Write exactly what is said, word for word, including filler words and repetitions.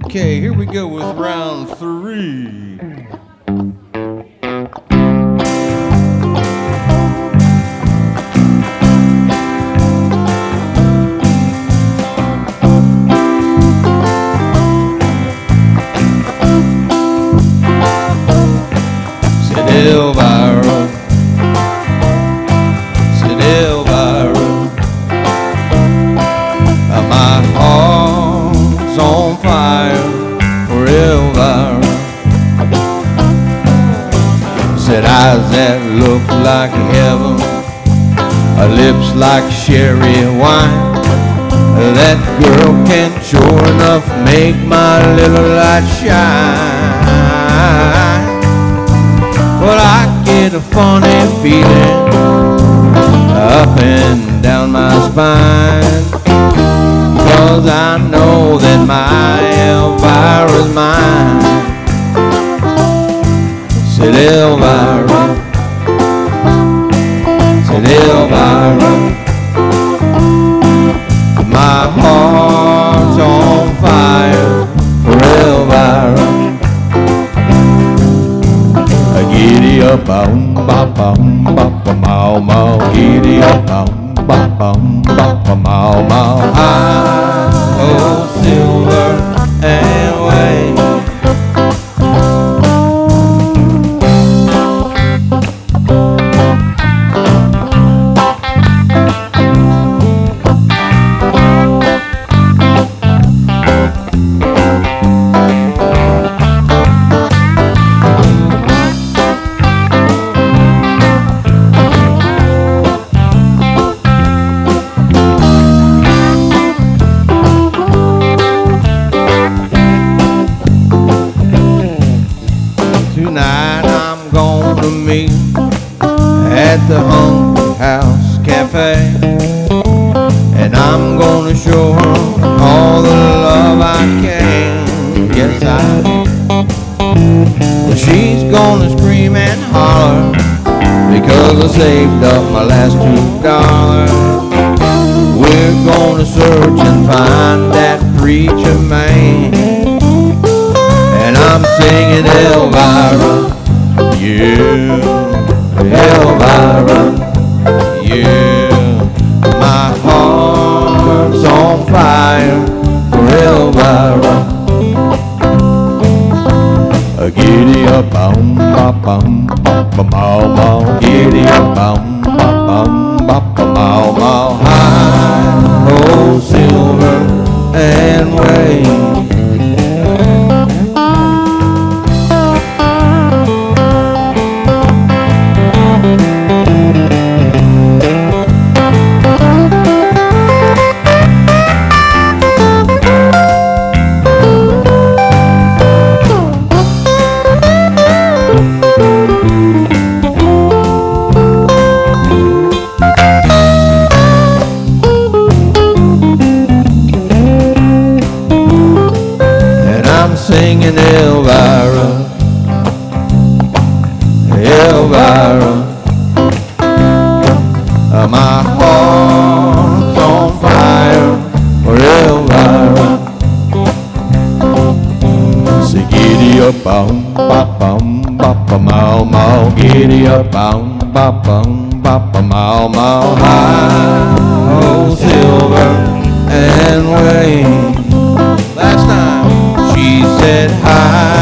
Okay, here we go with round three. Said Elvira, said Elvira, my heart's on fire for Elvira. Said eyes that look like heaven, her lips like sherry wine. That girl can sure enough make my little light shine. But I get a funny feeling up and down my spine, 'cause I know that my Elvira's mine. Said Elvira, said Elvira, my heart's on fire for Elvira. Giddy up, boom, bop, boom, bop, mow, mow. Giddy up, boom, bop, boom, bop, mow, mow. High, oh, silver and white. Tonight I'm gonna meet at the Hungry House Cafe, and I'm gonna show her all the love I can. Yes, I am. Well, she's gonna scream and holler because I saved up my last two dollars. We're gonna search and find that preacher man, and I'm singing Elvira, yeah, Elvira, yeah. My heart's on fire for Elvira. Giddy up, boom, bop, boom, bop, mow, mow. Giddy up, boom, bop, boom, bop, mow, mow. High, oh, silver and white. Singing Elvira, Elvira, uh, my heart's on fire for Elvira. Say giddy up, boom, bop, boom, bop, mow, mow. Giddy up, boom, bop, boom, bop, mow, mow. High, oh, silver and white. Last time she said hi.